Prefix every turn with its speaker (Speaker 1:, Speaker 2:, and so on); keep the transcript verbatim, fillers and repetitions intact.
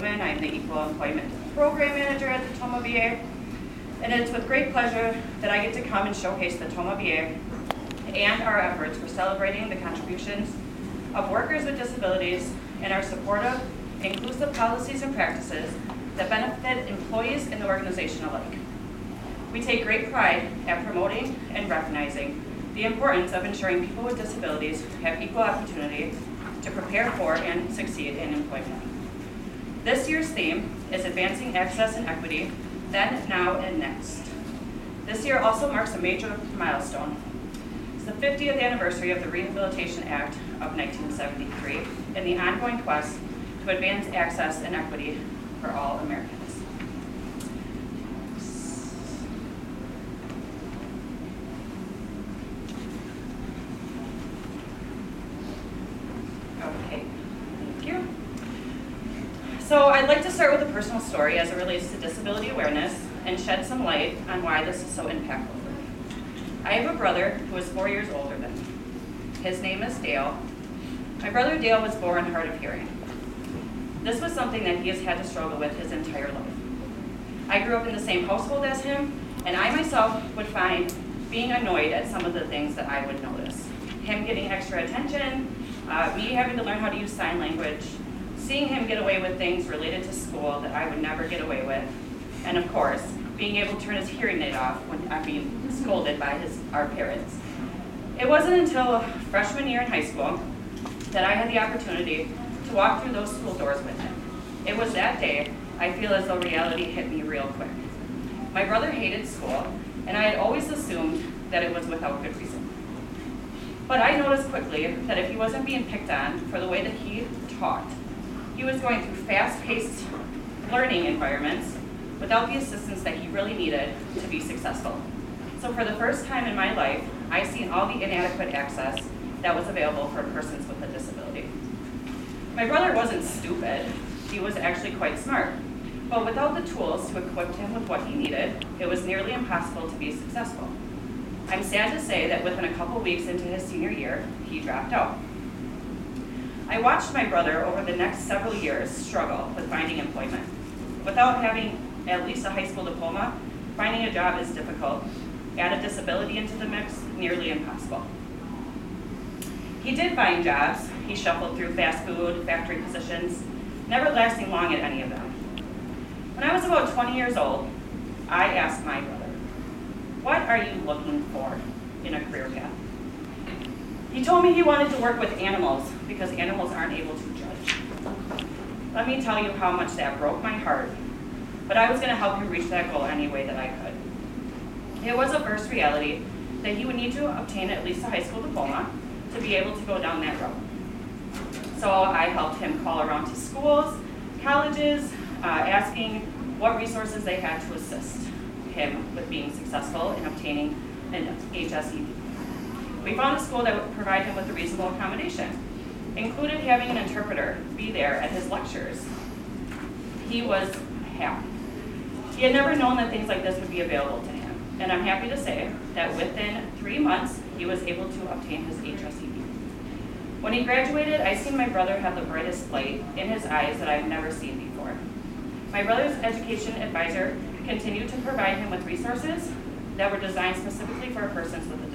Speaker 1: Newman. I'm the Equal Employment Program Manager at the Tomah V A. And it's with great pleasure that I get to come and showcase the Tomah V A and our efforts for celebrating the contributions of workers with disabilities and our supportive, inclusive policies and practices that benefit employees and the organization alike. We take great pride at promoting and recognizing the importance of ensuring people with disabilities have equal opportunity to prepare for and succeed in employment. This year's theme is Advancing Access and Equity, Then, Now, and Next. This year also marks a major milestone. It's the fiftieth anniversary of the Rehabilitation Act of nineteen seventy-three and the ongoing quest to advance access and equity for all Americans. Okay, thank you. So I'd like to start with a personal story as it relates to disability awareness and shed some light on why this is so impactful for me. I have a brother who is four years older than me. His name is Dale. My brother Dale was born hard of hearing. This was something that he has had to struggle with his entire life. I grew up in the same household as him, and I myself would find being annoyed at some of the things that I would notice. Him getting extra attention, uh, me having to learn how to use sign language, seeing him get away with things related to school that I would never get away with, and of course, being able to turn his hearing aid off when I'm being scolded by his, our parents. It wasn't until freshman year in high school that I had the opportunity to walk through those school doors with him. It was that day I feel as though reality hit me real quick. My brother hated school, and I had always assumed that it was without good reason. But I noticed quickly that if he wasn't being picked on for the way that he taught, he was going through fast-paced learning environments without the assistance that he really needed to be successful. So for the first time in my life, I seen all the inadequate access that was available for persons with a disability. My brother wasn't stupid, he was actually quite smart. But without the tools to equip him with what he needed, it was nearly impossible to be successful. I'm sad to say that within a couple weeks into his senior year, he dropped out. I watched my brother over the next several years struggle with finding employment. Without having at least a high school diploma, finding a job is difficult. Add a disability into the mix, nearly impossible. He did find jobs. He shuffled through fast food, factory positions, never lasting long at any of them. When I was about twenty years old, I asked my brother, "What are you looking for in a career path?" He told me he wanted to work with animals because animals aren't able to judge. Let me tell you how much that broke my heart, but I was going to help him reach that goal any way that I could. It was a first reality that he would need to obtain at least a high school diploma to be able to go down that road. So I helped him call around to schools, colleges, uh, asking what resources they had to assist him with being successful in obtaining an H S E D. We found a school that would provide him with a reasonable accommodation, included having an interpreter be there at his lectures. He was happy. He had never known that things like this would be available to him, and I'm happy to say that within three months, he was able to obtain his H S E D. When he graduated, I seen my brother have the brightest light in his eyes that I've never seen before. My brother's education advisor continued to provide him with resources that were designed specifically for persons with a